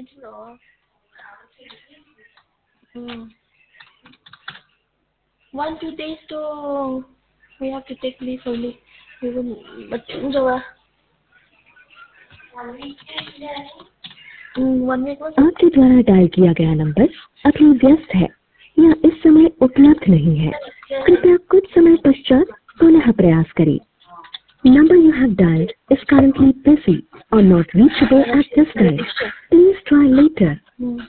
cancel off. 1-2 days to we have to take leave only. We will, but rồi. 1 week was. आपके द्वारा dial किया गया number अभी व्यस्त है या इस समय उपलब्ध नहीं है। कृपया कुछ समय पश्चात पुनः प्रयास करें। Number you have dialed is currently busy or not reachable at this time. Please try later.